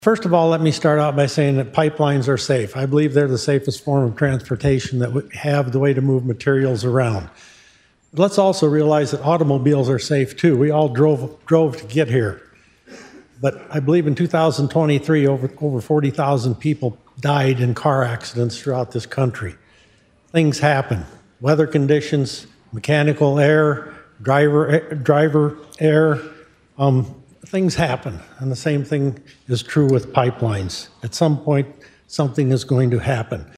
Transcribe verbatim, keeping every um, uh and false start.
First of all, let me start out by saying that pipelines are safe. I believe they're the safest form of transportation that we have the way to move materials around. But let's also realize that automobiles are safe too. We all drove, drove to get here. But I believe in two thousand twenty-three, over, over forty thousand people died in car accidents throughout this country. Things happen. Weather conditions, mechanical error, driver, driver error, um, things happen. And the same thing is true with pipelines. At some point, something is going to happen.